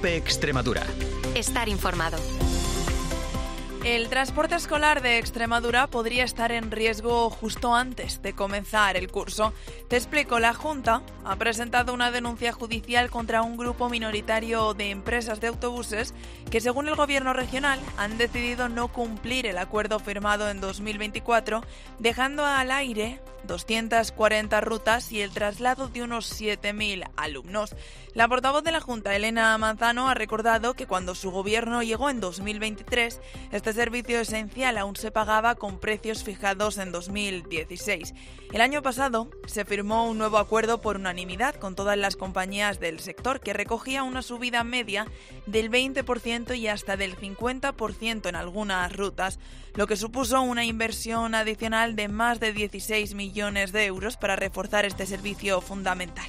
COPE Extremadura. Estar informado. El transporte escolar de Extremadura podría estar en riesgo justo antes de comenzar el curso. Te explico, la Junta ha presentado una denuncia judicial contra un grupo minoritario de empresas de autobuses que, según el gobierno regional, han decidido no cumplir el acuerdo firmado en 2024, dejando al aire 240 rutas y el traslado de unos 7.000 alumnos. La portavoz de la Junta, Elena Manzano, ha recordado que cuando su gobierno llegó en 2023, este servicio esencial aún se pagaba con precios fijados en 2016. El año pasado se firmó un nuevo acuerdo por unanimidad con todas las compañías del sector que recogía una subida media del 20% y hasta del 50% en algunas rutas, lo que supuso una inversión adicional de más de 16 millones de euros para reforzar este servicio fundamental.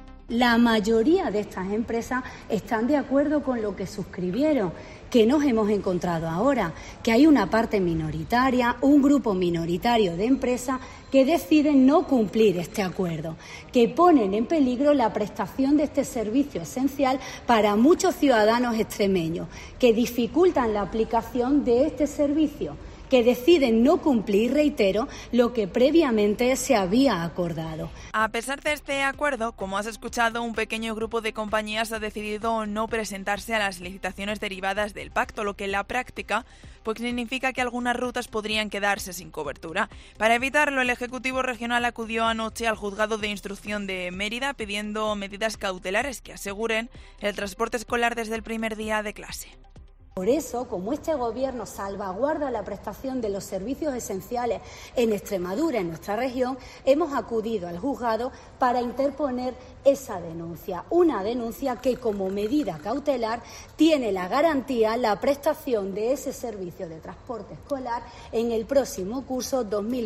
La mayoría de estas empresas están de acuerdo con lo que suscribieron. ¿Qué nos hemos encontrado ahora? Que hay una parte minoritaria, un grupo minoritario de empresas que deciden no cumplir este acuerdo, que ponen en peligro la prestación de este servicio esencial para muchos ciudadanos extremeños, que dificultan la aplicación de este servicio, que deciden no cumplir, reitero, lo que previamente se había acordado. A pesar de este acuerdo, como has escuchado, un pequeño grupo de compañías ha decidido no presentarse a las licitaciones derivadas del pacto, lo que en la práctica pues significa que algunas rutas podrían quedarse sin cobertura. Para evitarlo, el Ejecutivo Regional acudió anoche al Juzgado de Instrucción de Mérida pidiendo medidas cautelares que aseguren el transporte escolar desde el primer día de clase. Por eso, como este Gobierno salvaguarda la prestación de los servicios esenciales en Extremadura, en nuestra región, hemos acudido al juzgado para interponer esa denuncia. Una denuncia que, como medida cautelar, tiene la garantía la prestación de ese servicio de transporte escolar en el próximo curso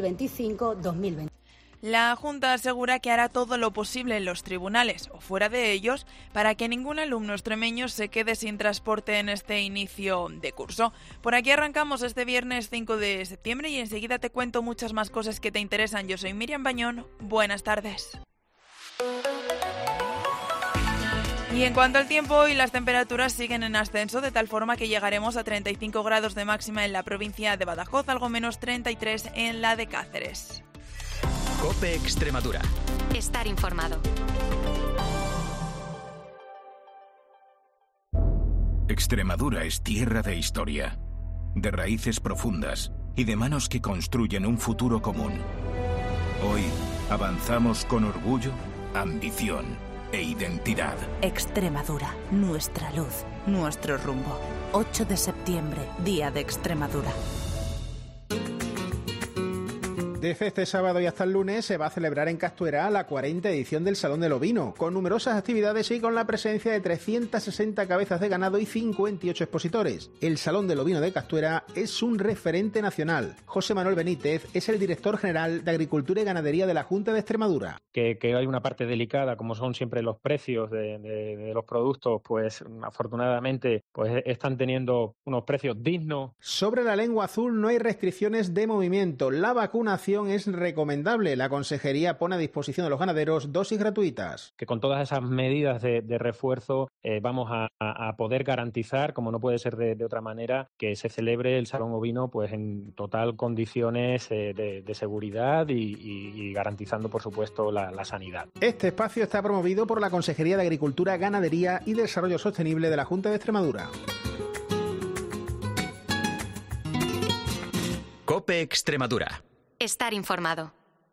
2025-2026. La Junta asegura que hará todo lo posible en los tribunales o fuera de ellos para que ningún alumno extremeño se quede sin transporte en este inicio de curso. Por aquí arrancamos este viernes 5 de septiembre y enseguida te cuento muchas más cosas que te interesan. Yo soy Miriam Bañón. Buenas tardes. Y en cuanto al tiempo, hoy las temperaturas siguen en ascenso, de tal forma que llegaremos a 35 grados de máxima en la provincia de Badajoz, algo menos 33 en la de Cáceres. COPE Extremadura. Estar informado. Extremadura es tierra de historia, de raíces profundas y de manos que construyen un futuro común. Hoy avanzamos con orgullo, ambición e identidad. Extremadura, nuestra luz, nuestro rumbo. 8 de septiembre, Día de Extremadura. Desde este sábado y hasta el lunes se va a celebrar en Castuera la 40ª edición del Salón del Ovino, con numerosas actividades y con la presencia de 360 cabezas de ganado y 58 expositores. El Salón del Ovino de Castuera es un referente nacional. José Manuel Benítez es el director general de Agricultura y Ganadería de la Junta de Extremadura. Que hay una parte delicada, como son siempre los precios de los productos, pues afortunadamente pues están teniendo unos precios dignos. Sobre la lengua azul no hay restricciones de movimiento. La vacunación es recomendable. La Consejería pone a disposición de los ganaderos dosis gratuitas. Que con todas esas medidas de refuerzo vamos a poder garantizar, como no puede ser de otra manera, que se celebre el Salón Ovino pues en total condiciones de seguridad y garantizando, por supuesto, la sanidad. Este espacio está promovido por la Consejería de Agricultura, Ganadería y Desarrollo Sostenible de la Junta de Extremadura. COPE Extremadura. Estar informado.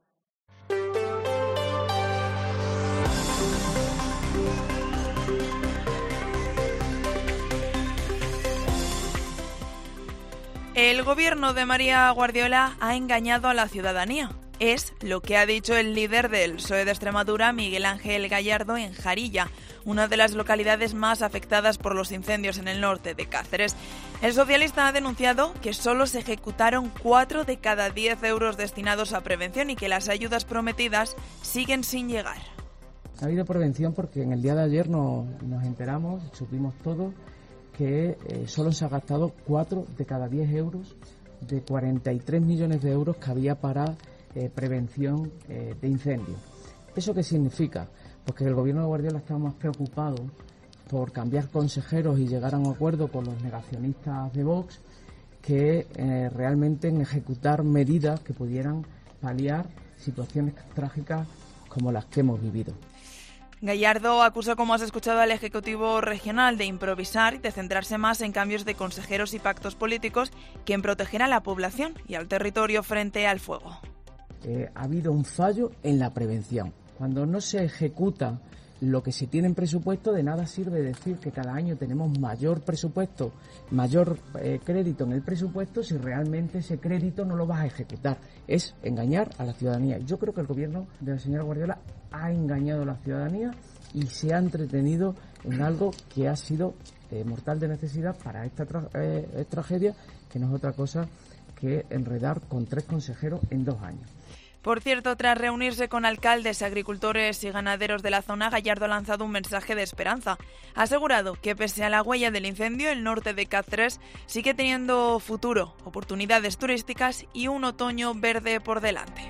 El gobierno de María Guardiola ha engañado a la ciudadanía. Es lo que ha dicho el líder del PSOE de Extremadura, Miguel Ángel Gallardo, en Jarilla, una de las localidades más afectadas por los incendios en el norte de Cáceres. El socialista ha denunciado que solo se ejecutaron 4 de cada 10 euros destinados a prevención y que las ayudas prometidas siguen sin llegar. Ha habido prevención porque en el día de ayer nos enteramos, supimos todo, que solo se ha gastado 4 de cada 10 euros de 43 millones de euros que había para prevención de incendios. ¿Eso qué significa? Pues que el gobierno de Guardiola está más preocupado por cambiar consejeros y llegar a un acuerdo con los negacionistas de Vox que realmente en ejecutar medidas que pudieran paliar situaciones trágicas como las que hemos vivido. Gallardo acusó, como has escuchado, al Ejecutivo regional de improvisar y de centrarse más en cambios de consejeros y pactos políticos que en proteger a la población y al territorio frente al fuego. Ha habido un fallo en la prevención. Cuando no se ejecuta lo que se tiene en presupuesto, de nada sirve decir que cada año tenemos mayor presupuesto, mayor crédito en el presupuesto si realmente ese crédito no lo vas a ejecutar. Es engañar a la ciudadanía. Yo creo que el gobierno de la señora Guardiola ha engañado a la ciudadanía y se ha entretenido en algo que ha sido mortal de necesidad para esta tragedia, que no es otra cosa que enredar con 3 consejeros en 2 años. Por cierto, tras reunirse con alcaldes, agricultores y ganaderos de la zona, Gallardo ha lanzado un mensaje de esperanza. Ha asegurado que pese a la huella del incendio, el norte de Cáceres sigue teniendo futuro, oportunidades turísticas y un otoño verde por delante.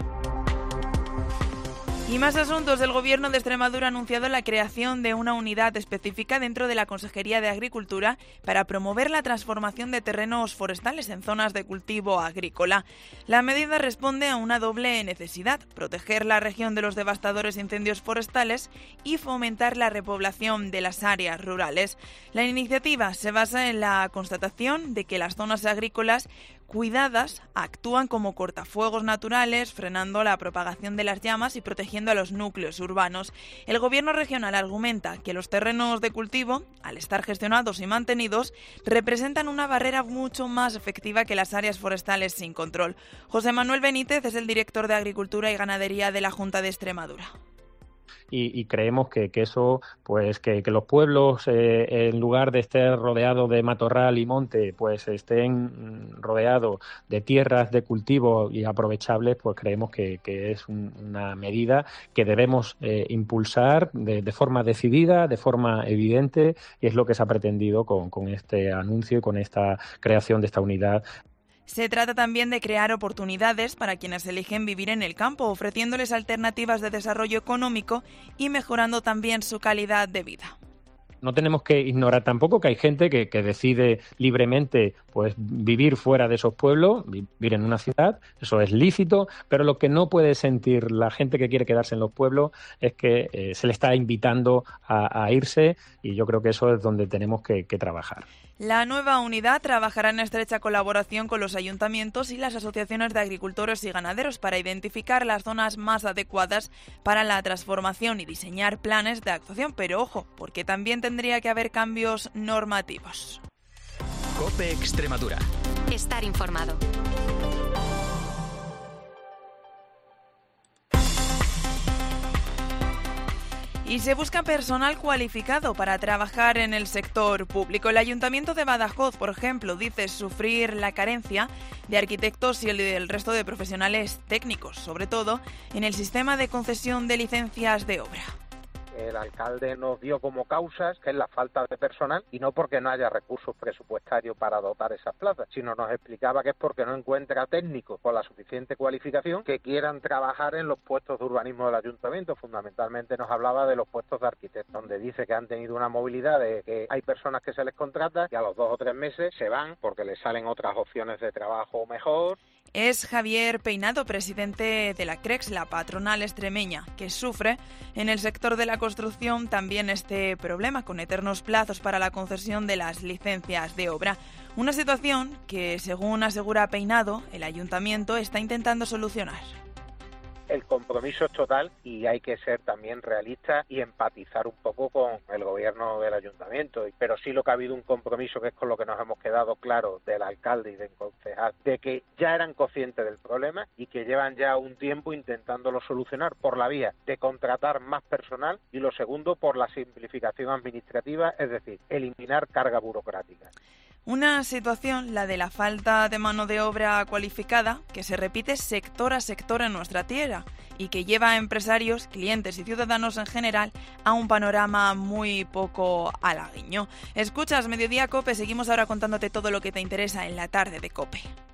Y más asuntos. El Gobierno de Extremadura ha anunciado la creación de una unidad específica dentro de la Consejería de Agricultura para promover la transformación de terrenos forestales en zonas de cultivo agrícola. La medida responde a una doble necesidad: proteger la región de los devastadores incendios forestales y fomentar la repoblación de las áreas rurales. La iniciativa se basa en la constatación de que las zonas agrícolas cuidadas actúan como cortafuegos naturales, frenando la propagación de las llamas y protegiendo a los núcleos urbanos. El Gobierno regional argumenta que los terrenos de cultivo, al estar gestionados y mantenidos, representan una barrera mucho más efectiva que las áreas forestales sin control. José Manuel Benítez es el director de Agricultura y Ganadería de la Junta de Extremadura. Y creemos que eso, pues que los pueblos, en lugar de estar rodeados de matorral y monte, pues estén rodeados de tierras de cultivo y aprovechables, pues creemos que es una medida que debemos impulsar de forma decidida, de forma evidente, y es lo que se ha pretendido con este anuncio y con esta creación de esta unidad. Se trata también de crear oportunidades para quienes eligen vivir en el campo, ofreciéndoles alternativas de desarrollo económico y mejorando también su calidad de vida. No tenemos que ignorar tampoco que hay gente que decide libremente pues vivir fuera de esos pueblos, vivir en una ciudad, eso es lícito, pero lo que no puede sentir la gente que quiere quedarse en los pueblos es que se le está invitando a irse, y yo creo que eso es donde tenemos que trabajar. La nueva unidad trabajará en estrecha colaboración con los ayuntamientos y las asociaciones de agricultores y ganaderos para identificar las zonas más adecuadas para la transformación y diseñar planes de actuación. Pero ojo, porque también tendría que haber cambios normativos. COPE Extremadura. Estar informado. Y se busca personal cualificado para trabajar en el sector público. El Ayuntamiento de Badajoz, por ejemplo, dice sufrir la carencia de arquitectos y el resto de profesionales técnicos, sobre todo en el sistema de concesión de licencias de obra. El alcalde nos dio como causas que es la falta de personal, y no porque no haya recursos presupuestarios para dotar esas plazas, sino nos explicaba que es porque no encuentra técnicos con la suficiente cualificación que quieran trabajar en los puestos de urbanismo del ayuntamiento. Fundamentalmente nos hablaba de los puestos de arquitectos, donde dice que han tenido una movilidad de que hay personas que se les contrata y a los 2 o 3 meses se van porque les salen otras opciones de trabajo mejor. Es Javier Peinado, presidente de la CREX, la patronal extremeña, que sufre en el sector de la construcción también este problema, con eternos plazos para la concesión de las licencias de obra. Una situación que, según asegura Peinado, el ayuntamiento está intentando solucionar. El compromiso es total y hay que ser también realistas y empatizar un poco con el gobierno del ayuntamiento. Pero sí lo que ha habido un compromiso, que es con lo que nos hemos quedado claro del alcalde y del concejal, de que ya eran conscientes del problema y que llevan ya un tiempo intentándolo solucionar por la vía de contratar más personal y lo segundo por la simplificación administrativa, es decir, eliminar carga burocrática. Una situación, la de la falta de mano de obra cualificada, que se repite sector a sector en nuestra tierra y que lleva a empresarios, clientes y ciudadanos en general a un panorama muy poco halagüeño. Escuchas Mediodía COPE, seguimos ahora contándote todo lo que te interesa en la tarde de COPE.